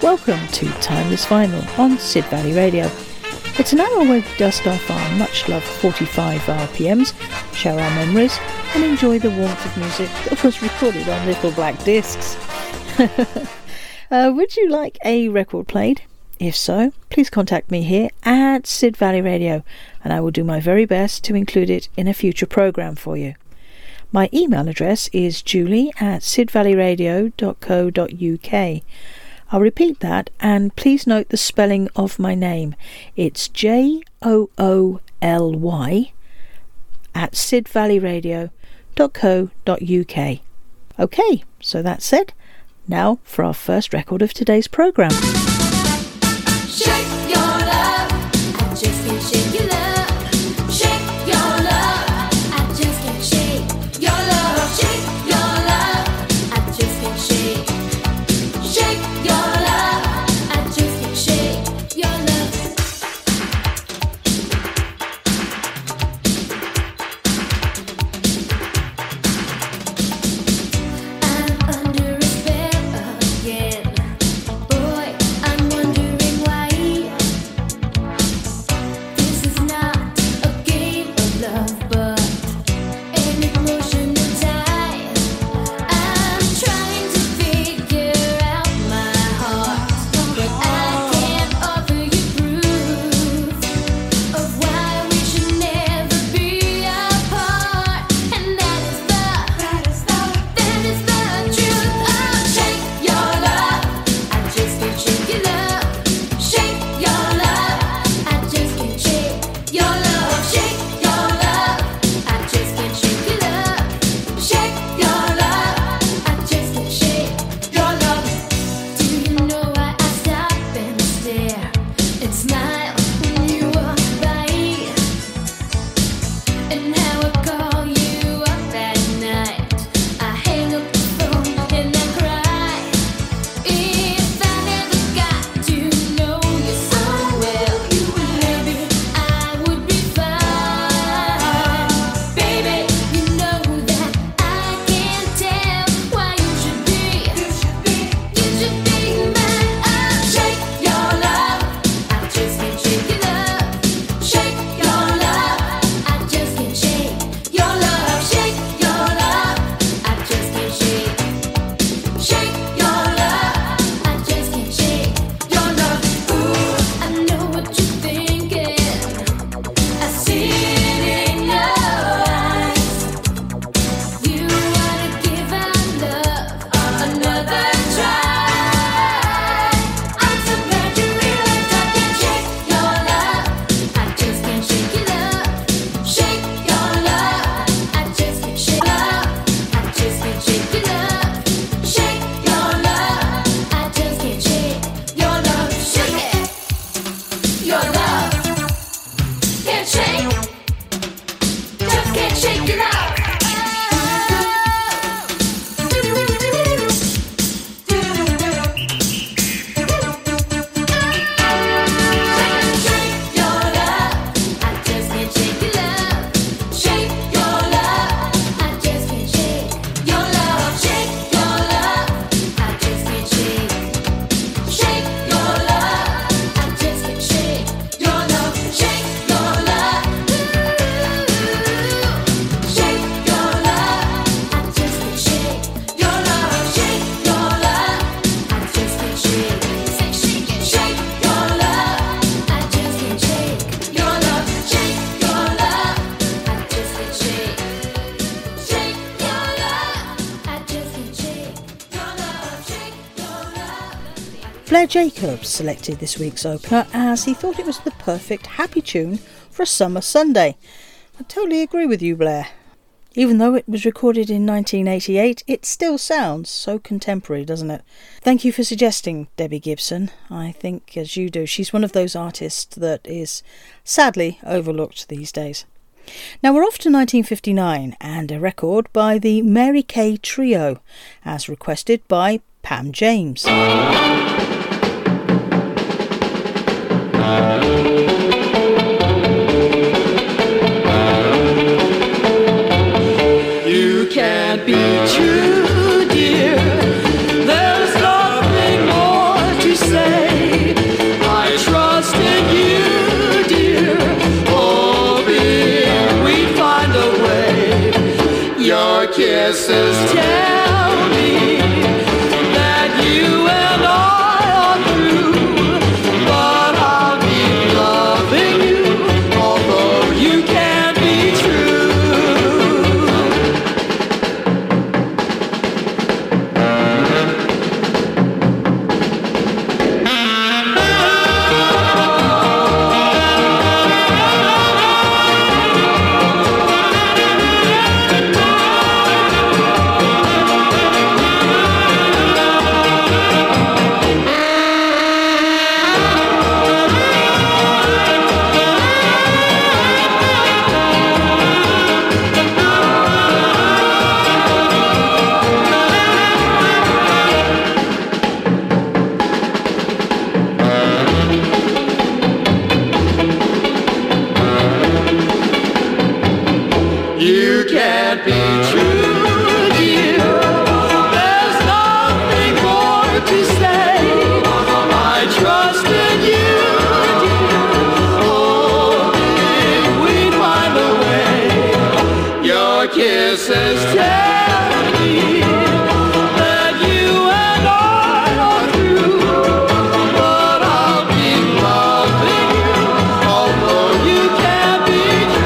Welcome to Timeless Vinyl on Sid Valley Radio. It's an hour where we dust off our much-loved 45 RPMs, share our memories, and enjoy the warmth of music that was recorded on little black discs. Would you like a record played? If so, please contact me here at Sid Valley Radio, and I will do my very best to include it in a future programme for you. My email address is julie@sidvalleyradio.co.uk. I'll repeat that, and please note the spelling of my name. It's JOOLY @sidvalleyradio.co.uk. Okay, so that's said. Now for our first record of today's programme. Shake your love, I just can't shake your love. Shake your love, I just can't shake your love. Shake your love, I just can't shake. Shake your love, I just can't shake your love. I'm under a spell again. Boy, I'm wondering why. This is not a game of love, but an emotional tie. I'm trying to figure out my heart, but I can't offer you proof of why we should never be apart. And that is the truth. Oh, shake your love, I just can't shake your love. Shake your love, I just can't shake your love. Shake your love, I just can't shake your love. Shake your love, I just can't shake your love. Do you know why I stop and stare and smile when you walk by? And how I call you up at night. I hang up the phone and I cry. If I never got to know you so well, maybe I would be fine. Baby, you know that I can't tell why you should be mine. Oh, shake your love, I just can't shake your love. Shake your love, I just can't shake your love. Shake your love, I just can't shake. Shake your love, I just can't shake your love. Ooh, I know what you're thinking. I see it in your eyes. You wanna give our love another try. I'm so glad you realized I can't shake your love. I just can't shake your love. Shake your love, I just can't shake love. I just can't shake your love. Shake your love, I just can't shake your love. Shake it, your love can't shake. Just can't shake your love. Shake your love, I just can't shake your love. Shake your love, I just can't shake your love. Shake your love, I just can't shake. Shake your love, I just can't shake your love. Shake your love, shake your love, I just can't shake your love. Shake your love, I just can't shake. Shake it, shake your love, I just can't shake your love. Shake your love, I just can't shake. Shake your love, I just can't shake your love. Shake your love. Blair Jacobs selected this week's opener as he thought it was the perfect happy tune for a summer Sunday. I totally agree with you, Blair. Even though it was recorded in 1988, it still sounds so contemporary, doesn't it? Thank you for suggesting Debbie Gibson. I think, as you do, she's one of those artists that is sadly overlooked these days. Now we're off to 1959 and a record by the Mary Kay Trio, as requested by Pam James. You can't be true, dear. There's nothing more to say. kisses tell me that you and I are through. But I'll keep loving you, although you can't be true. You can't be true, dear. There's nothing more to say. I trusted you, dear, hoping we'd find a way. Your kisses tell me that you and I are through. But I'll keep loving you, although you can't be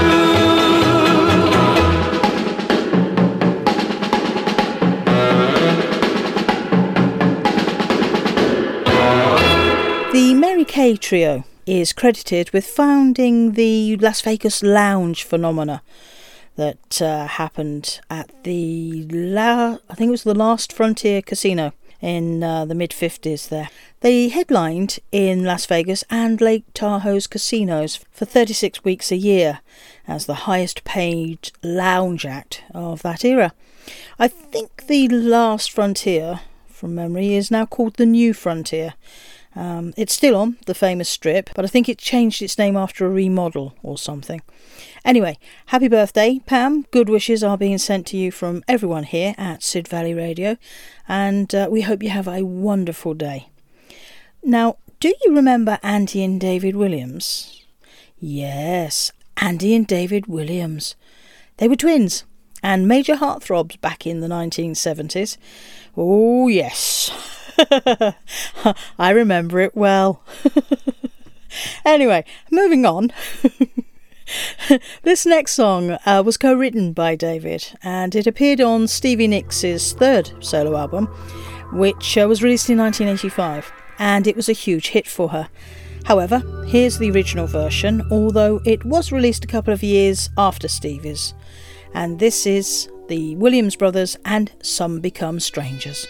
The Mary Kay Trio is credited with founding the Las Vegas lounge phenomena that happened at I think it was the Last Frontier Casino in the mid-50s there. They headlined in Las Vegas and Lake Tahoe's casinos for 36 weeks a year as the highest paid lounge act of that era. I think the Last Frontier, from memory, is now called the New Frontier. It's still on the famous strip, but I think it changed its name after a remodel or something. Anyway, happy birthday, Pam. Good wishes are being sent to you from everyone here at Sid Valley Radio, and we hope you have a wonderful day. Now, do you remember Andy and David Williams? Yes, Andy and David Williams. They were twins and major heartthrobs back in the 1970s. Oh, yes. I remember it well. Anyway, moving on. This next song was co-written by David, and it appeared on Stevie Nicks' third solo album, which was released in 1985, and it was a huge hit for her. However, here's the original version, although it was released a couple of years after Stevie's, and this is the Williams Brothers and Some Become Strangers.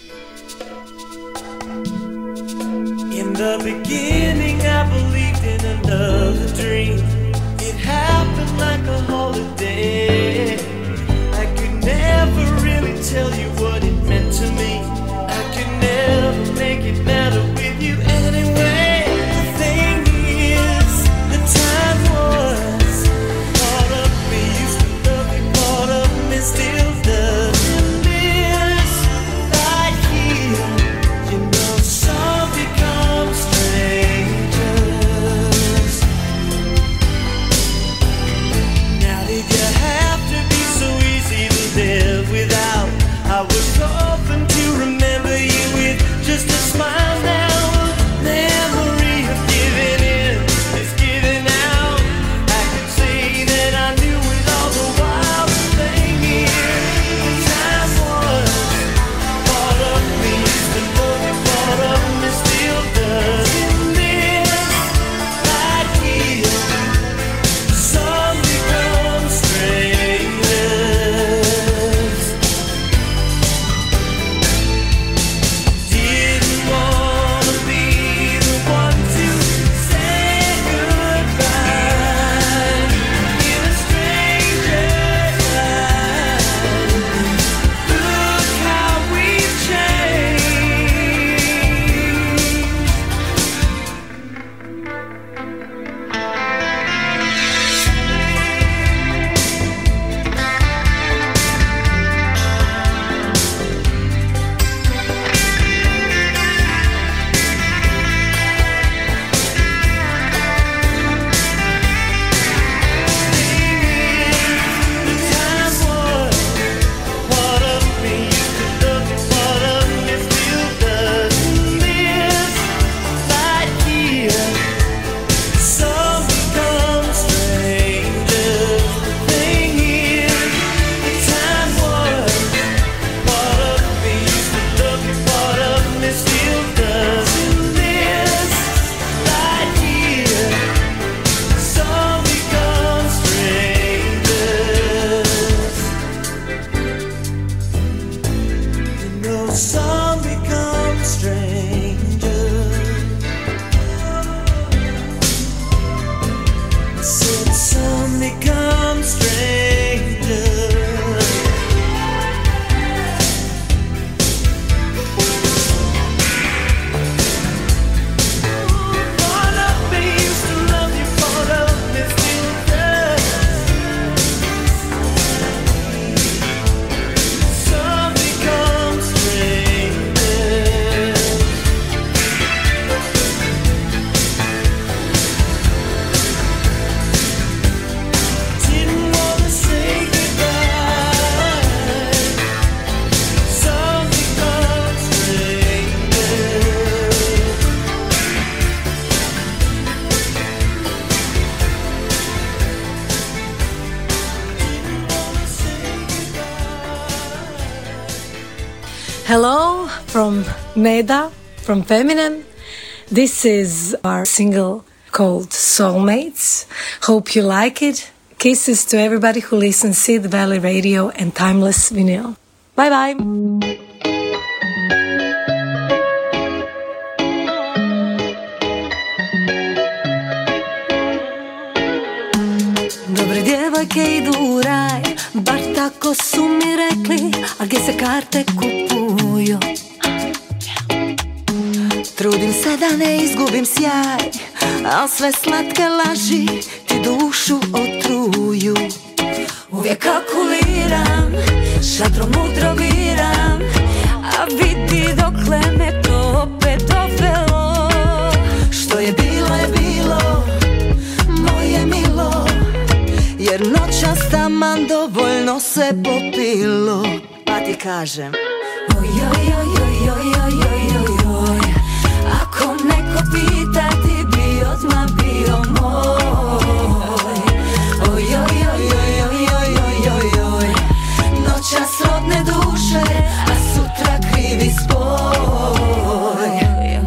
In the beginning, I believed in another dream. It happened like a holiday. I could never really tell you what it meant to me. I could never make it matter with you anyway. The thing is, the time was caught up. We used to love it, caught up, and still does. This right here, you know, some become strangers. Now did you have to be so easy to live without? I Neda from Feminine. This is our single called Soulmates. Hope you like it. Kisses to everybody who listens Sid Valley Radio and Timeless Vinyl. Bye bye. Dobre djevojke idu u raj, bar tako su mi rekli, a gdje se karte kupuju. Trudim se da ne izgubim sjaj, al sve slatke laži ti dušu otruju. Uvijek kalkuliram, šatrom mudro biram, a vidi dokle me to opet dovelo. Što je bilo, moje milo, jer noćas taman dovoljno se popilo. Pa ti kažem, oj, oj, oj, oj, oj, oj, oj, oj, oj. Ako neko pita ti bi odmah bio moj. Oj, oj, oj, oj, oj, oj, oj, oj, oj. Noćas rodne duše, a sutra krivi spoj.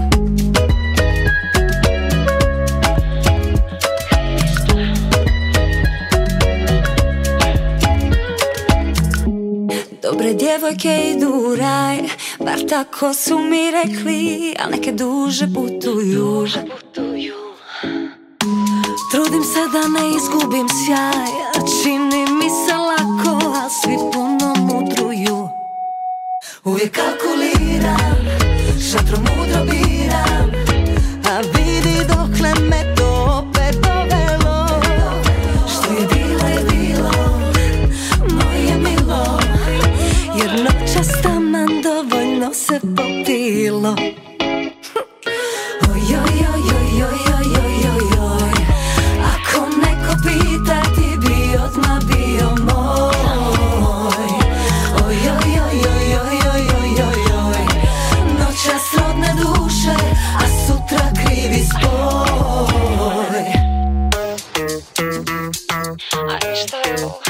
Dobre djevojke idu u raj, bar tako su mi rekli, a neke duže putuju. Trudim se da ne izgubim sjaj, a čini mi se lako, a svi puno mudruju. Uvijek kalkuliram, šatrom mudro biram, a vidi dokle me to opet dovelo. Što je bilo, moje milo, jer noćas taman dovoljno se popilo. Oj, oj, oj, oj, oj, oj, oj, oj, oj. Ako neko pita ti bi odmah bio moj. Oj, oj, oj, oj, oj, oj, oj, oj, oj. Noćas rodne duše, a sutra krivi spoj. A ništa je ovo.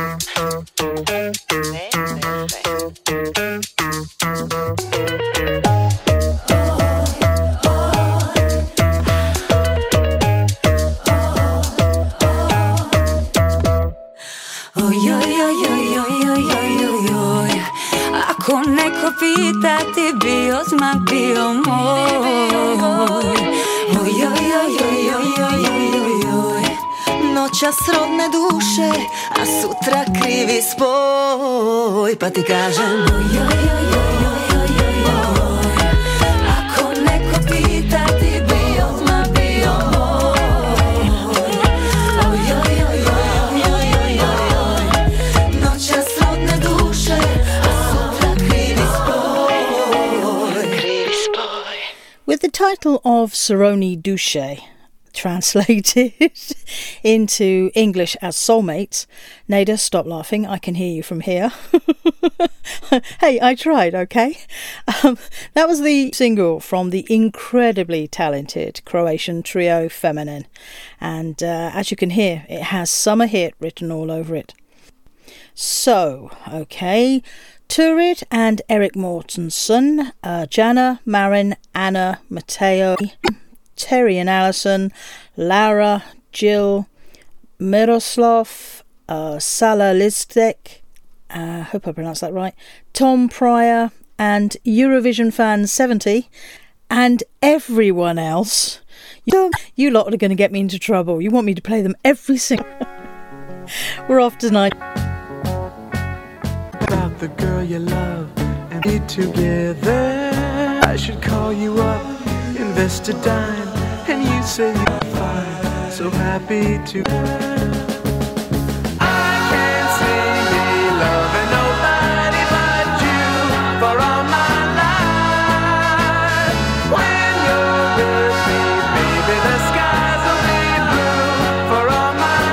Ako neko pita ti bi odmah bio moj. Oj, oj, oj, oj, oj, oj, oj, oj, oj. Noćas rodne duše, a sutra krivi spoj. Pa ti kažem, oj, oj, oj, oj, oj, oj, oj, oj. Ako neko pita ti bi odmah bio moj. Oj, oj, oj, oj, oj, oj, oj, oj. Noćas rodne duše, a sutra krivi spoj. With the title of Saroni Douche translated into English as Soulmates. Neda, stop laughing. I can hear you from here. Hey, I tried, okay? That was the single from the incredibly talented Croatian trio Feminine. And as you can hear, it has summer hit written all over it. So, okay, Turid and Eric Mortensen, Jana, Marin, Anna, Matteo, Terry and Alison, Lara, Jill, Miroslav, Sala Listek, I hope I pronounced that right, Tom Pryor, and Eurovision Fan 70, and everyone else. You lot are going to get me into trouble. You want me to play them every single... We're off tonight. About the girl you love and be together. I should call you up, invest a dime, and you say you're fine, so happy to. I can't see me loving nobody but you for all my life. When you're with me, baby, the skies will be blue for all my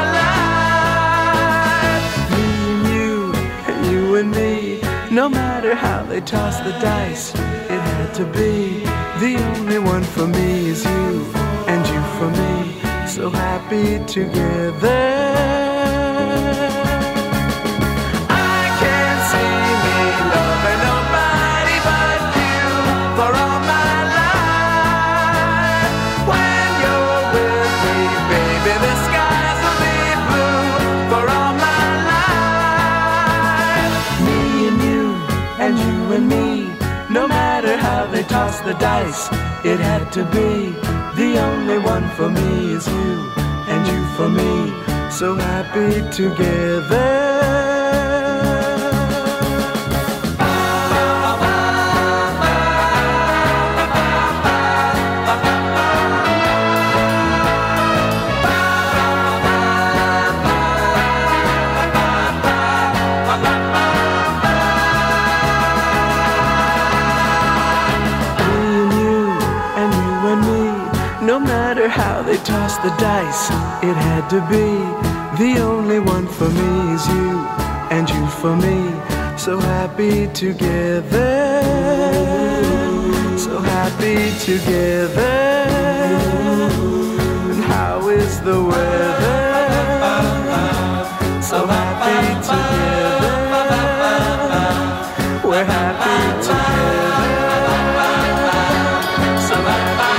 life. Me and you and me, no matter how they toss the dice, it had to be. The only one for me is you, and you for me, so happy together. I can't see me loving nobody but you for all tossed the dice, it had to be. The only one for me is you, and you for me. So happy together. How they tossed the dice, it had to be. The only one for me is you, and you for me. So happy together, so happy together. And how is the weather? So happy together, we're happy together. So happy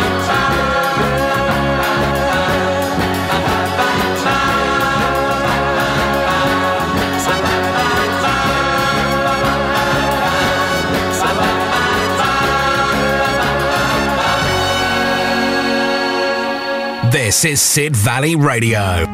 This is Sid Valley Radio.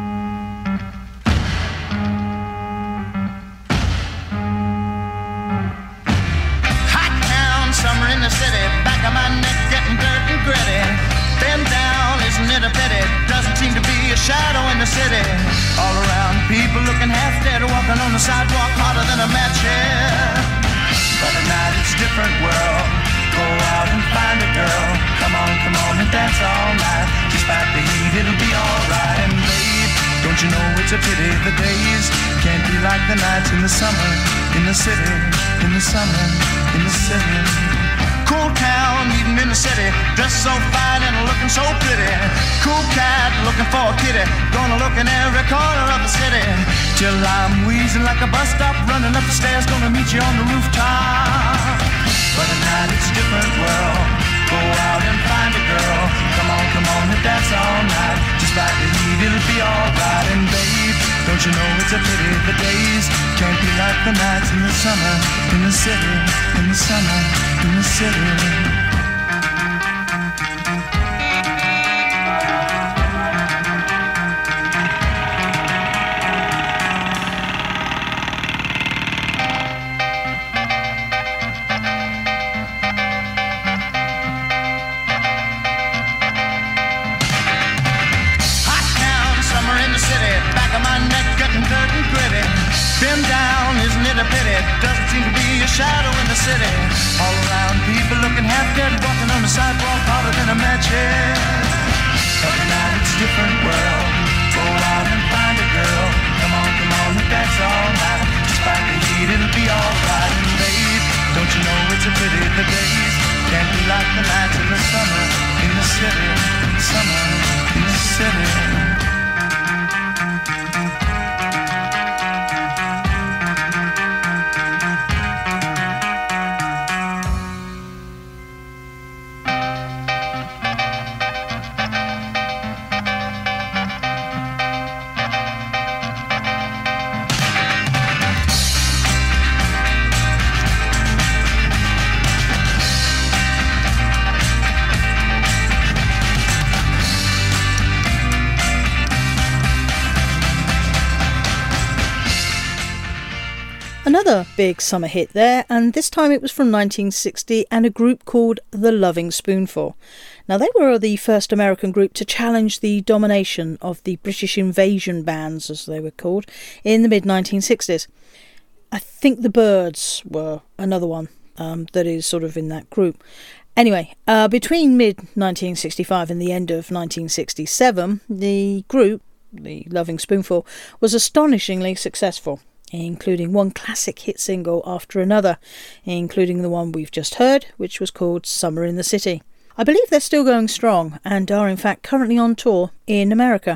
Hot town, summer in the city, back of my neck getting dirt and gritty. Bend down, isn't it a pity? Doesn't seem to be a shadow in the city. All around, people looking half dead, walking on the sidewalk harder than a match here. But at night it's a different world. Go out and find a girl. Come on and dance all night. Despite the heat, it'll be alright. And babe, don't you know it's a pity the days can't be like the nights in the summer, in the city, in the summer, in the city. Cool town, meeting in the city, dressed so fine and looking so pretty. Cool cat, looking for a kitty, gonna look in every corner of the city. Till I'm wheezing like a bus stop, running up the stairs, gonna meet you on the rooftop. But at night it's a different world. Go out and find a girl. Come on and dance all night. Despite the heat, it'll be alright. And babe, don't you know it's a pity the days can't be like the nights in the summer, in the city, in the summer, in the city. Been down, isn't it a pity? Doesn't seem to be a shadow in the city. All around, people looking half dead, walking on the sidewalk harder than a match head. But now it's a different world. Go out and find a girl. Come on and dance all night. Despite the heat, it'll be alright. And babe, don't you know it's a pity the days can't be like the nights in the summer, in the city, summer, in the city. Another big summer hit there, and this time it was from 1960 and a group called The Loving Spoonful. Now, they were the first American group to challenge the domination of the British invasion bands, as they were called, in the mid-1960s. I think the Byrds were another one that is sort of in that group. Anyway, between mid-1965 and the end of 1967, the group, The Loving Spoonful, was astonishingly successful, including one classic hit single after another, including the one we've just heard, which was called Summer in the City. I believe they're still going strong and are in fact currently on tour in America.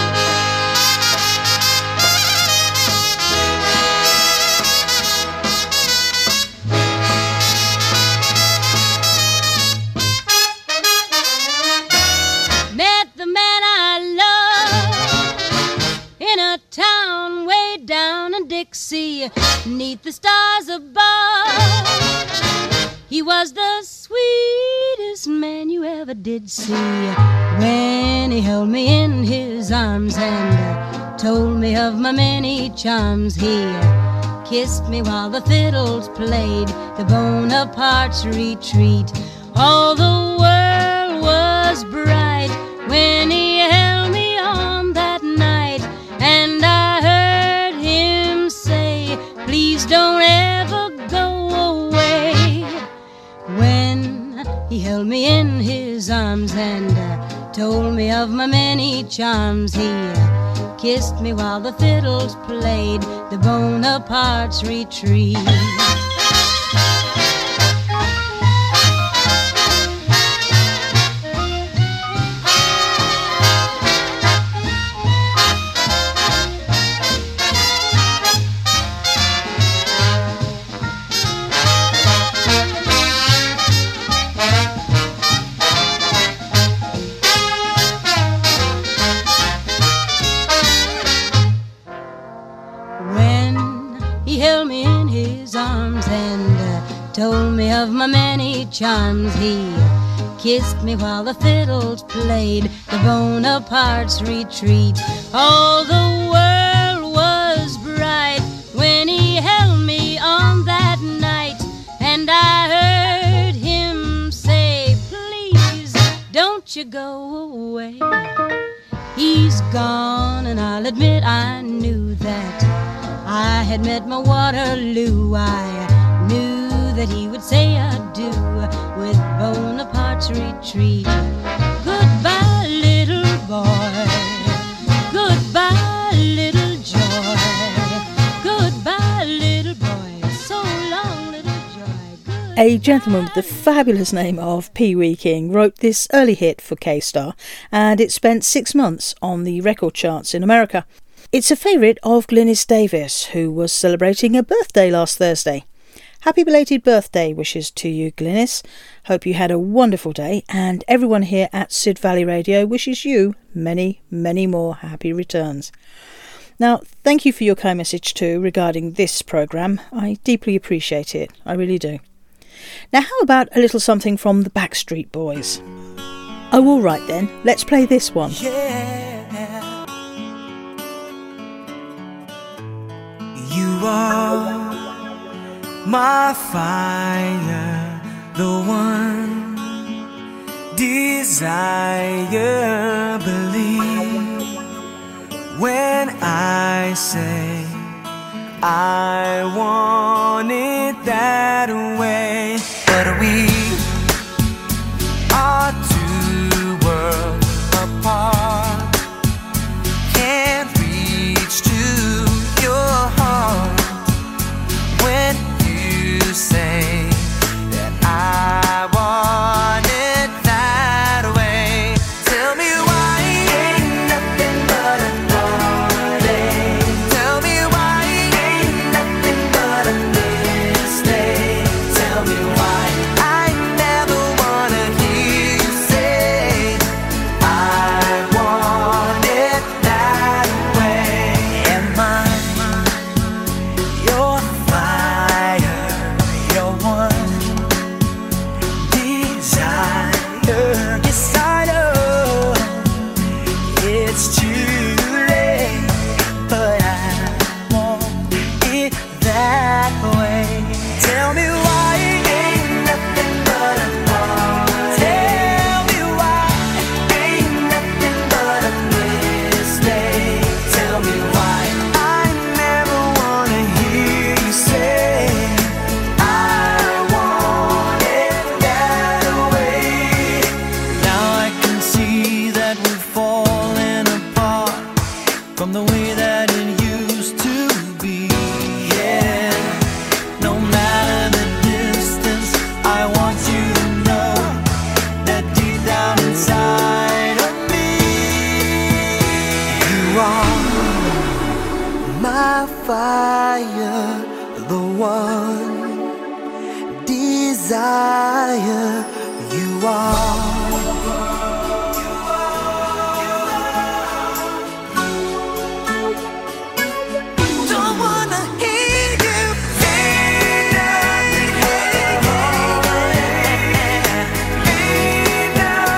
Met the man I love in a town way down in Dixie, 'neath the stars above. He was the sweetest ever did see when he held me in his arms and told me of my many charms. He kissed me while the fiddles played the Bonaparte's retreat. All the world was bright when he held me on that night, and I heard him say, please don't ever go away. When he held me in his arms and told me of my many charms, he kissed me while the fiddles played the Bonaparte's retreat. Told me of my many charms. He kissed me while the fiddles played the Bonaparte's retreat. All the world was bright when he held me on that night, and I heard him say, please don't you go away. He's gone, and I'll admit I knew that I had met my Waterloo. I knew that he would say adieu with Bonaparte's retreat. Goodbye, little boy. Goodbye, little joy. Goodbye, little boy. So long, little joy. A gentleman with the fabulous name of Pee Wee King wrote this early hit for K-Star, and it spent 6 months on the record charts in America. It's a favourite of Glynis Davis, who was celebrating a birthday last Thursday. Happy belated birthday wishes to you, Glynis. Hope you had a wonderful day, and everyone here at Sid Valley Radio wishes you many, many more happy returns. Now, thank you for your kind message too regarding this programme. I deeply appreciate it. I really do. Now, how about a little something from the Backstreet Boys? Oh, all right then. Let's play this one. Yeah. You are my fire, the one desire. Believe when I say I want it that way. But we are two worlds apart, can't reach to your heart when you say that I want it that way. Tell me why ain't nothing but a heartache. Tell me why ain't nothing but a mistake. Tell me why I never wanna hear you say I want it that way. Am I your fire, your one desire? Yes, I know it's too late, but I want it that way. Tell me why ain't nothing but a heart. Tell me why ain't nothing but a mistake. Tell me why I never wanna hear you say I want it that way. Now I can see that we've fallen apart from the way that it used to be. Yeah, no matter the distance, I want you to know that deep down inside of me, you are my fire, the one desire. You are. Don't wanna hear you say nothing. Ain't nothing.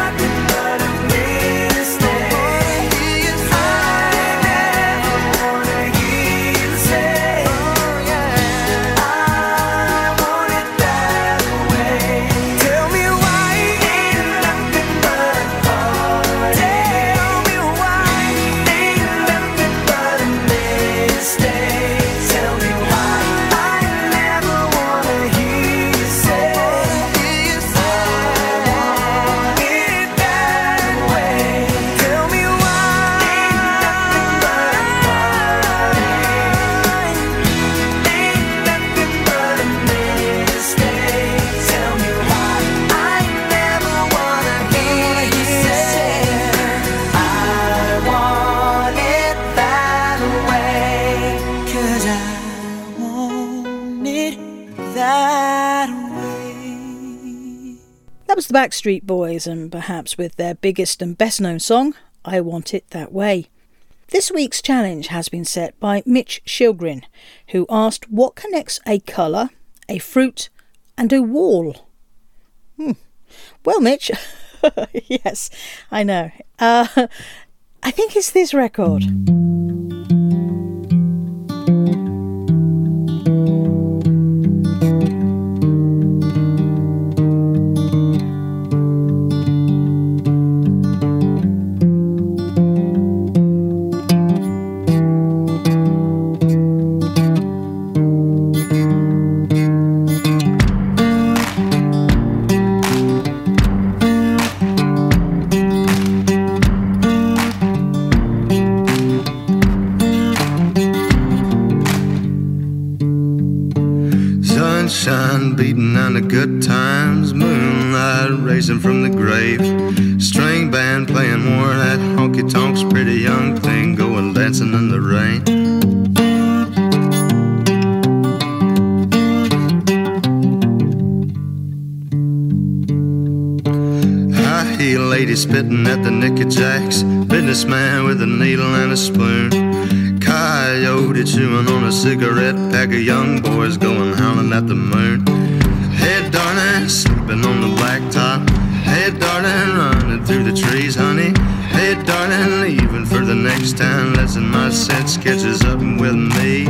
the Backstreet Boys, and perhaps with their biggest and best known song, I Want It That Way. This week's challenge has been set by Mitch Shilgrin, who asked what connects a colour, a fruit and a wall. Well, Mitch, yes, I know. I think it's this record. Sunshine beating on the good times, moonlight racing from the grave, string band playing more of that honky tonks, pretty young thing going dancing in the rain. High heel lady spitting at the Nicky Jacks, businessman with a needle and a spoon, coyote chewing on a cigarette pack of young boys going howling at the moon. Hey darling, sleeping on the blacktop. Hey darling, running through the trees, honey. Hey darling, leaving for the next town. Listen, my sense catches up with me.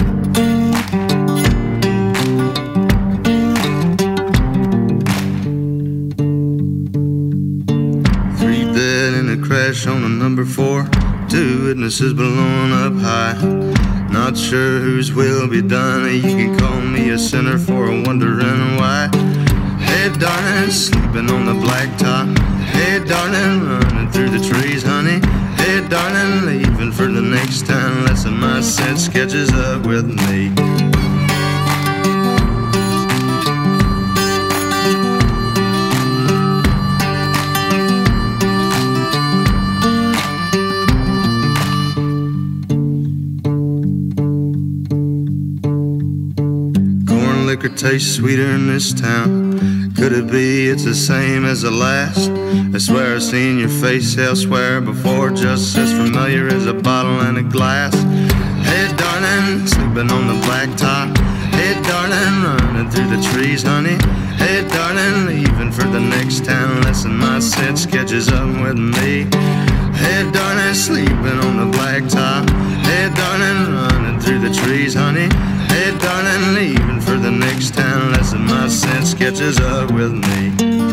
Three dead in a crash on a number 4. 2 witnesses blown up high. Not sure whose will be done. You can call me a sinner for wondering why. Hey darling, sleeping on the blacktop. Hey darling, running through the trees, honey. Hey darling, leaving for the next town. Listen, my sense catches up with me. Liquor tastes sweeter in this town. Could it be it's the same as the last? I swear I've seen your face elsewhere before, just as familiar as a bottle and a glass. Hey darling, sleeping on the blacktop. Hey darling, running through the trees, honey. Hey darling, leaving for the next town. Listen, my sense catches up with me. Hey darling, sleeping on the blacktop. Hey darling, running through the trees, honey. Hey darling, leaving for the next town. Listen, my sense catches up with me.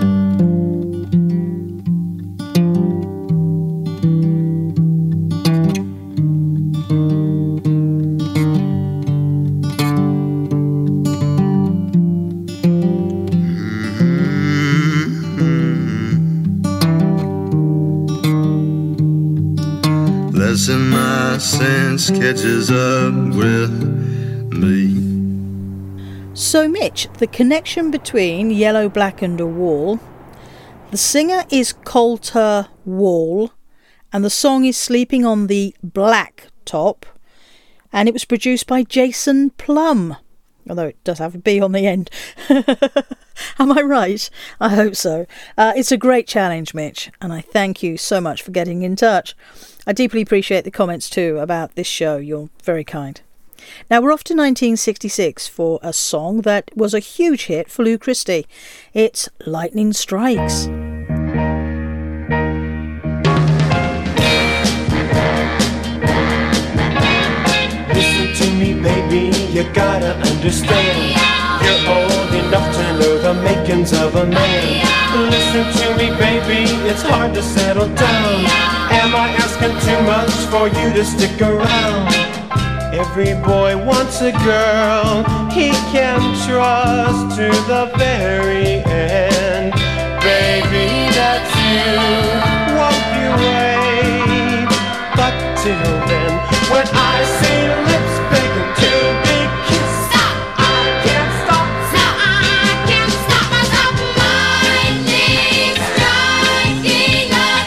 Listen, my sense catches up with me. So Mitch, the connection between Yellow, Black and a Wall, the singer is Colter Wall and the song is Sleeping on the Black Top, and it was produced by Jason Plum, although it does have a B on the end. Am I right? I hope so. It's a great challenge, Mitch, and I thank you so much for getting in touch. I deeply appreciate the comments too about this show. You're very kind. Now we're off to 1966 for a song that was a huge hit for Lou Christie. It's Lightning Strikes. Listen to me, baby, you gotta understand. You're old enough to know the makings of a man. Listen to me, baby, it's hard to settle down. Am I asking too much for you to stick around? Every boy wants a girl he can trust to the very end. Baby, that's you, won't you wait? But till then, when I see lips big and too big kiss, stop, I can't stop. No, I can't stop myself. Lightning striking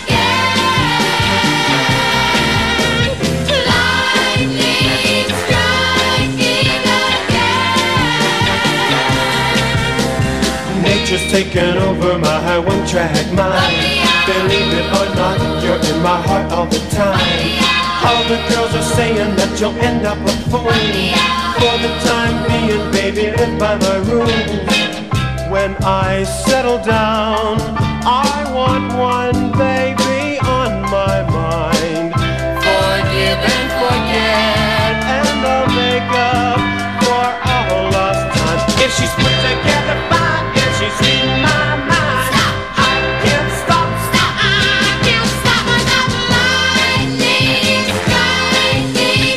again. Lightning striking again. Nature's taken over my 1 track mind. Believe it or not, you're in my heart all the time. All the girls are saying that you'll end up a fool. For the time being, baby, live by my rules. When I settle down, I want one baby on my mind. Forgive and forget, and I'll make up for all lost time. If she's put together fine, if she's in my mind, I can't stop. I can't stop myself. Lightning striking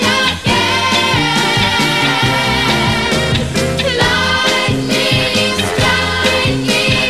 again. Lightning striking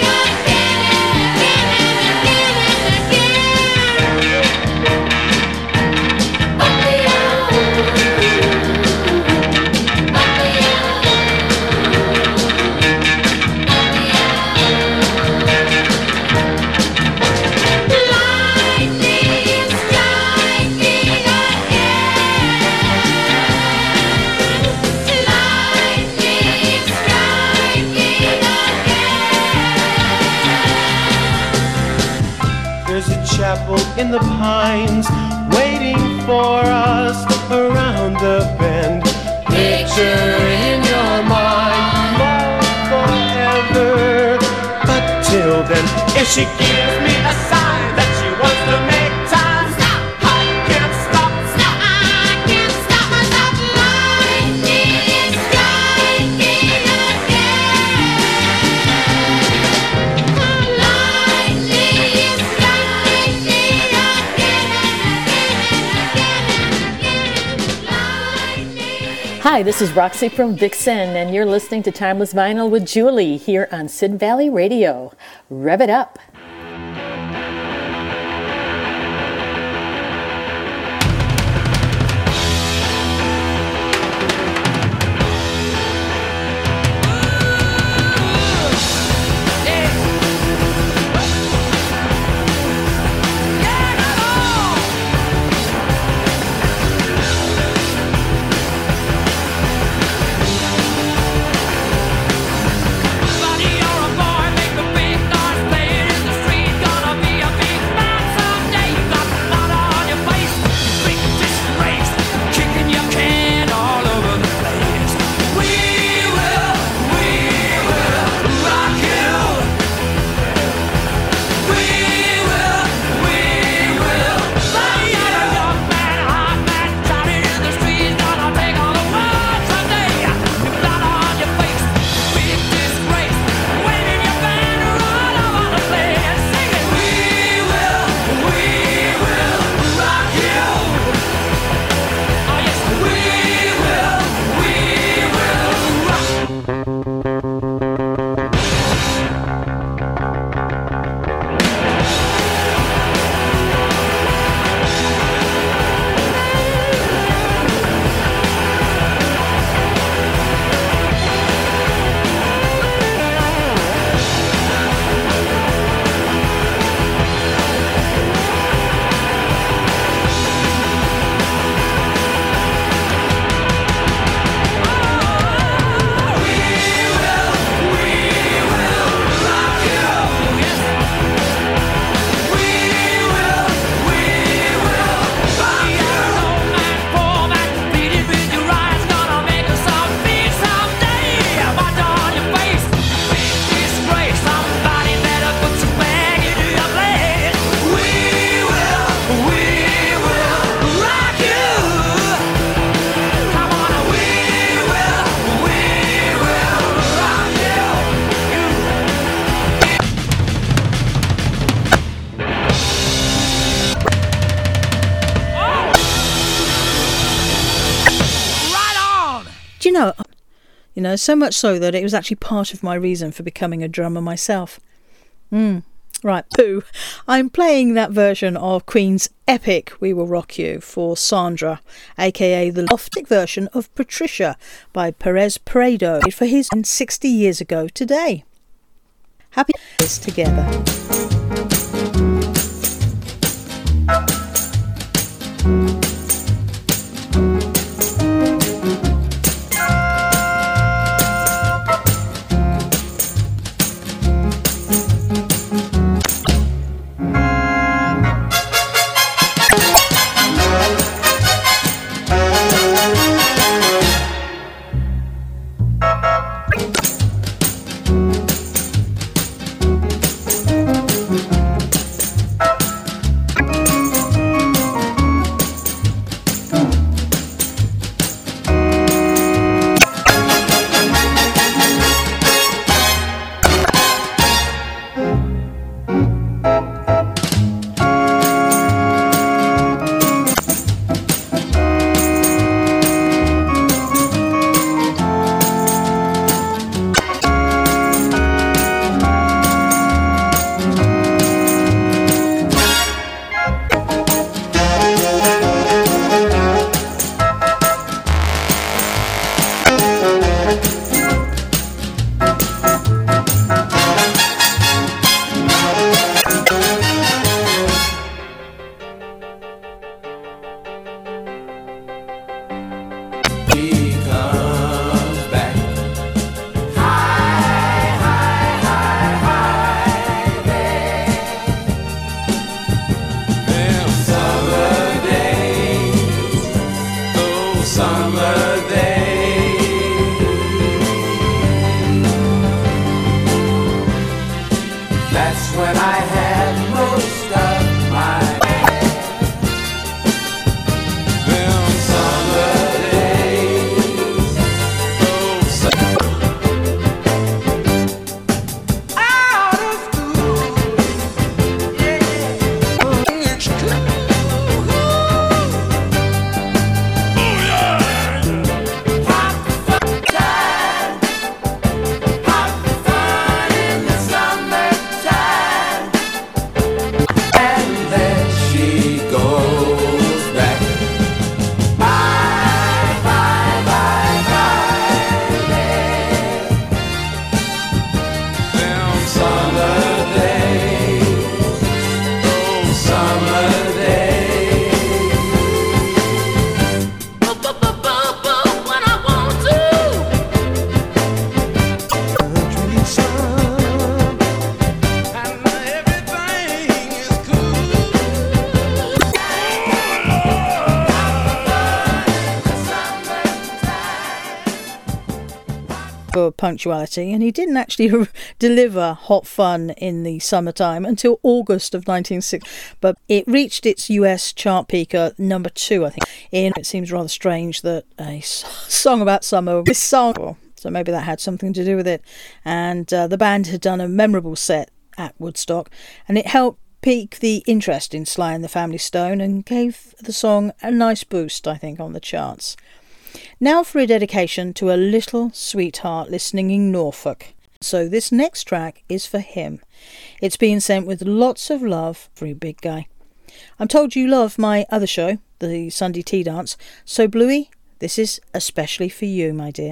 There's a chapel in the pines waiting for us around the bend. Picture in your mind, love forever. But till then, if she gives me a sign that she wants to make time, I can't stop. I can't stop myself. Lightning striking again. Lightning Hi, this is Roxy from Vixen, and you're listening to Timeless Vinyl with Julie here on Sid Valley Radio. Rev it up. Buddy, you're a boy, make the big noise, play it in the street. Gonna be a big man someday. You got the mud on your face, big disgrace, kicking your can all over the place. We will rock you. We will. Buddy, you're a young man, hot man, shouting in the street. Gonna take all the world someday. You got on your face, big disgrace, waving your banner all over the place, singing, we will rock you. Oh yes, we will rock. Do you know, so much so that it was actually part of my reason for becoming a drummer myself. Right, poo. I'm playing that version of Queen's epic We Will Rock You for Sandra, aka the loftic version of Patricia by Perez Prado for his 60 years ago today. Happy days together. summer day. When I want to. Country sun, and everything is for punctuality, and he didn't actually deliver Hot Fun in the summertime until August of 1960, but it reached its US chart peak at number 2, I think. It seems rather strange that a song about summer, this song, so maybe that had something to do with it. And the band had done a memorable set at Woodstock, and it helped pique the interest in Sly and the Family Stone and gave the song a nice boost, I think, on the charts. Now for a dedication to a little sweetheart listening in Norfolk. So this next track is for him. It's being sent with lots of love for you, big guy. I'm told you love my other show, the Sunday Tea Dance, so Bluey, this is especially for you, my dear.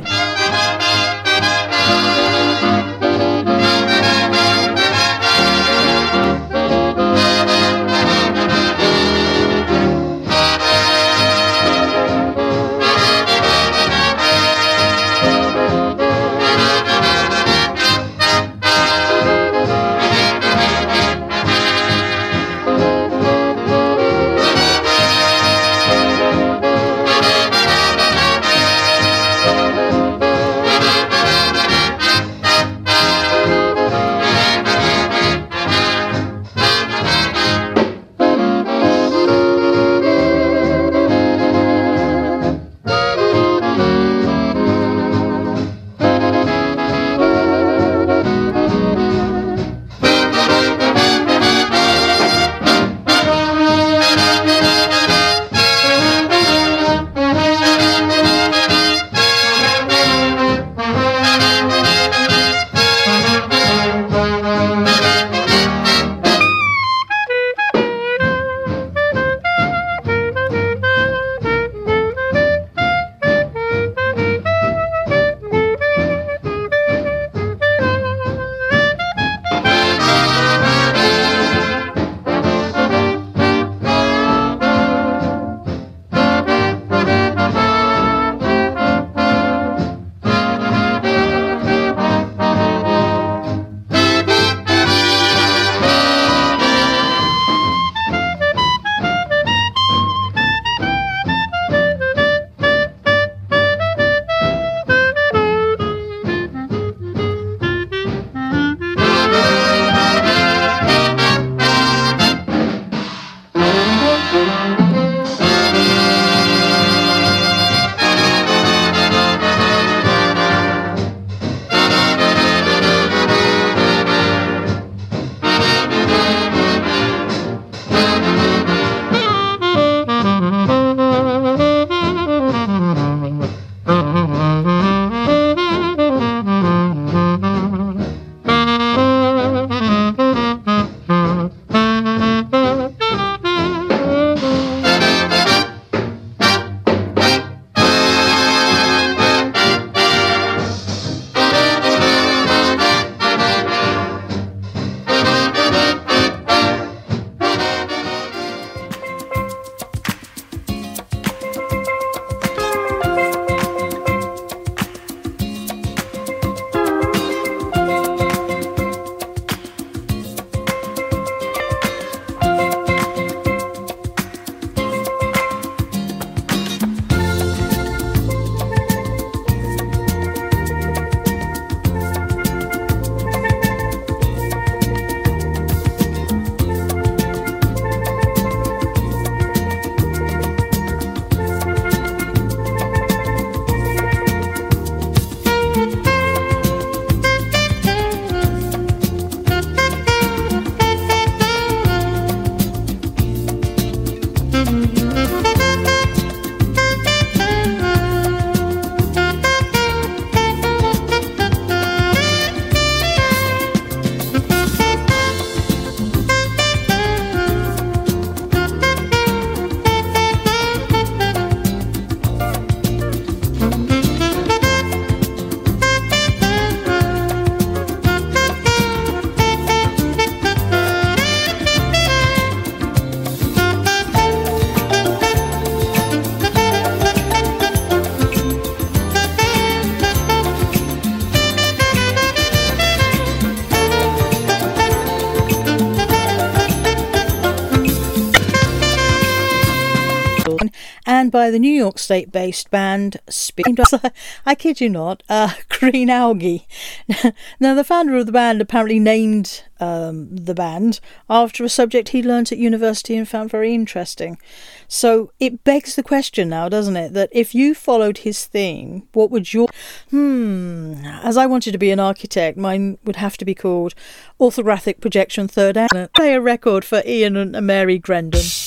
and by the New York State-based band I kid you not, Green Algae. Now, the founder of the band apparently named the band after a subject he learnt at university and found very interesting. So it begs the question now, doesn't it, that if you followed his theme, what would your... As I wanted to be an architect, mine would have to be called Orthographic Projection Third Act. Play a record for Ian and Mary Grendon.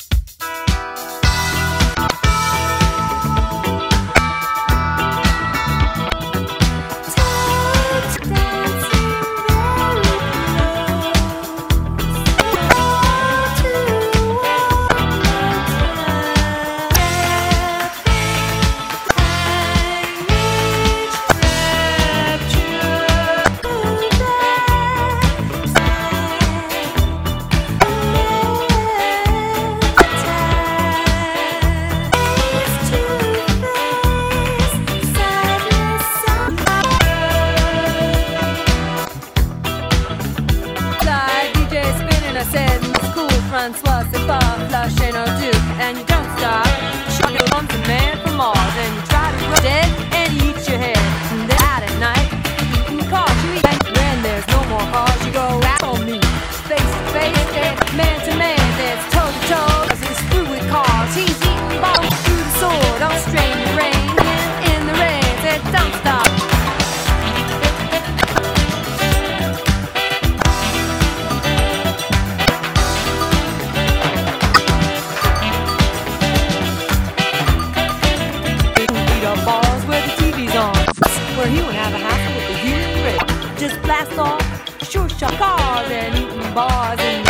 Francois, c'est pas flash and no duke, and you don't stop. Sure, you want a man from Mars, and you try to grow dead, and he eats your head. And then out at night, eating cars, you eat. When there's no more cars, you go out on me. Face to face, and man to man, there's toe to toe. Cause it's through with cars, he's eating balls through the sword. Don't strain the rain, in the rain, said don't stop. Where he would have a house with a human grip. Just blast off, sure shot cars and eating bars and...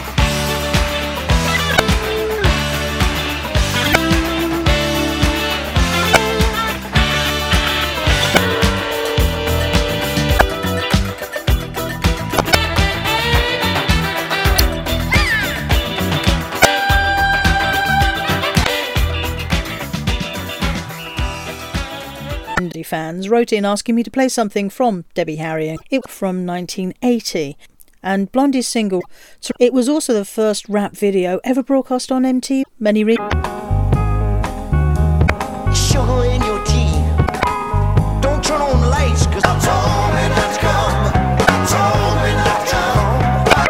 Fans wrote in asking me to play something from Debbie Harry. It was from 1980, and Blondie's single. It was also the first rap video ever broadcast on MTV. Many sugar in your tea. Don't turn on the lights, cause I told me not to come. I told me not to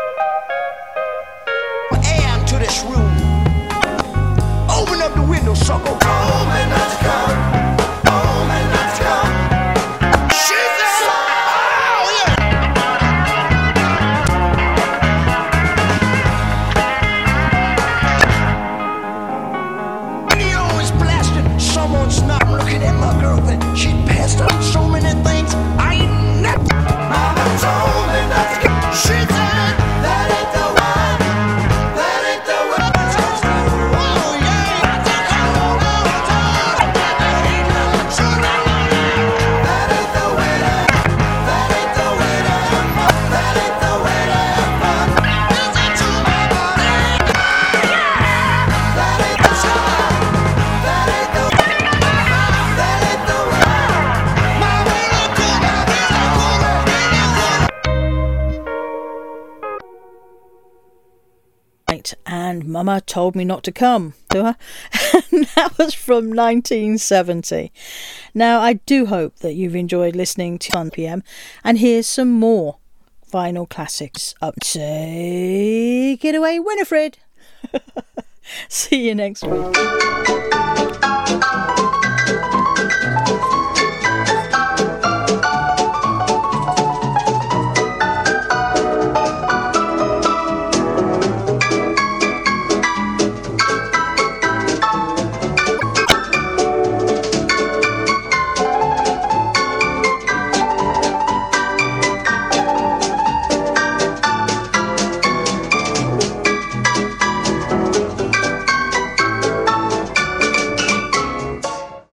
come. Air to this room. Open up the window, sucker. Told me not to come. And Mama Told Me Not to Come to her. And that was from 1970. Now, I do hope that you've enjoyed listening to 1 PM, and here's some more vinyl classics up. Take it away, Winifred. See you next week.